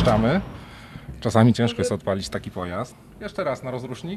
Puszczamy. Czasami ciężko jest odpalić taki pojazd. Jeszcze raz na rozrusznik.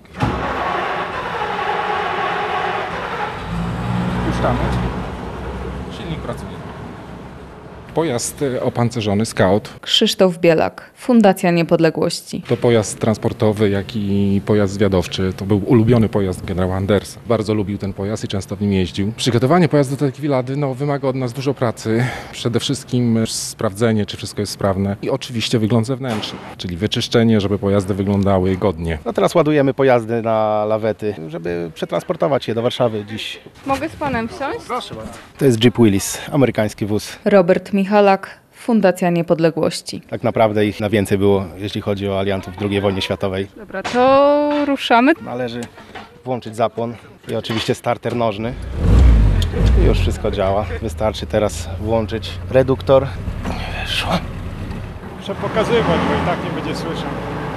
Puszczamy. Silnik pracuje. Pojazd opancerzony Scout. Krzysztof Bielak, Fundacja Niepodległości. To pojazd transportowy, jak i pojazd zwiadowczy. To był ulubiony pojazd generała Andersa. Bardzo lubił ten pojazd i często w nim jeździł. Przygotowanie pojazdu do takiej wilady wymaga od nas dużo pracy. Przede wszystkim sprawdzenie, czy wszystko jest sprawne i oczywiście wygląd zewnętrzny, czyli wyczyszczenie, żeby pojazdy wyglądały godnie. No teraz ładujemy pojazdy na lawety, żeby przetransportować je do Warszawy dziś. Mogę z panem wsiąść? Proszę bardzo. To jest Jeep Willys, amerykański wóz. Robert Michalak, Fundacja Niepodległości. Tak naprawdę ich na więcej było, jeśli chodzi o aliantów w II wojnie światowej. Dobra, to ruszamy. Należy włączyć zapłon i oczywiście starter nożny. I już wszystko działa. Wystarczy teraz włączyć reduktor. Wyszło. Muszę pokazywać, bo i tak nie będzie słyszał.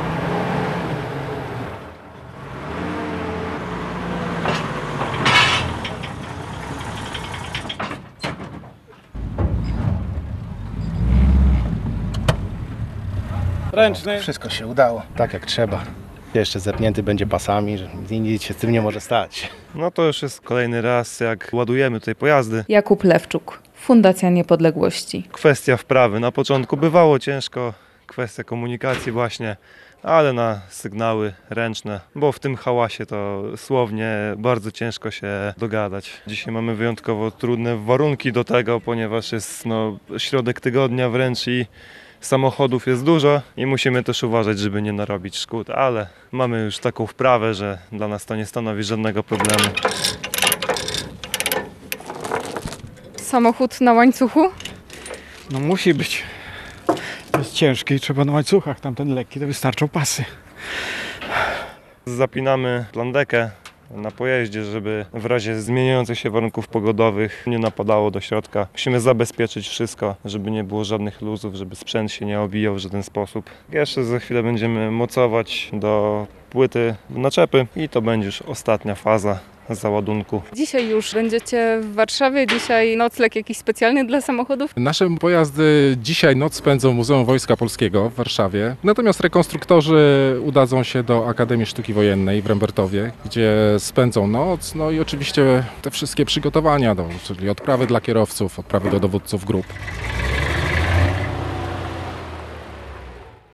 Ręczny. Wszystko się udało, tak jak trzeba. Jeszcze zepnięty będzie pasami, że nic się z tym nie może stać. No to już jest kolejny raz, jak ładujemy tutaj pojazdy. Jakub Lewczuk, Fundacja Niepodległości. Kwestia wprawy. Na początku bywało ciężko, kwestia komunikacji właśnie, ale na sygnały ręczne, bo w tym hałasie to słownie bardzo ciężko się dogadać. Dzisiaj mamy wyjątkowo trudne warunki do tego, ponieważ jest środek tygodnia wręcz i samochodów jest dużo i musimy też uważać, żeby nie narobić szkód, ale mamy już taką wprawę, że dla nas to nie stanowi żadnego problemu. Samochód na łańcuchu? No musi być. To jest ciężkie i trzeba na łańcuchach, tamten lekki, to wystarczą pasy. Zapinamy plandekę na pojeździe, żeby w razie zmieniających się warunków pogodowych nie napadało do środka. Musimy zabezpieczyć wszystko, żeby nie było żadnych luzów, żeby sprzęt się nie obijał w żaden sposób. Jeszcze za chwilę będziemy mocować do płyty naczepy i to będzie już ostatnia faza załadunku. Dzisiaj już będziecie w Warszawie, dzisiaj nocleg jakiś specjalny dla samochodów? Nasze pojazdy dzisiaj noc spędzą w Muzeum Wojska Polskiego w Warszawie. Natomiast rekonstruktorzy udadzą się do Akademii Sztuki Wojennej w Rembertowie, gdzie spędzą noc. No i oczywiście te wszystkie przygotowania, czyli odprawy dla kierowców, odprawy do dowódców grup.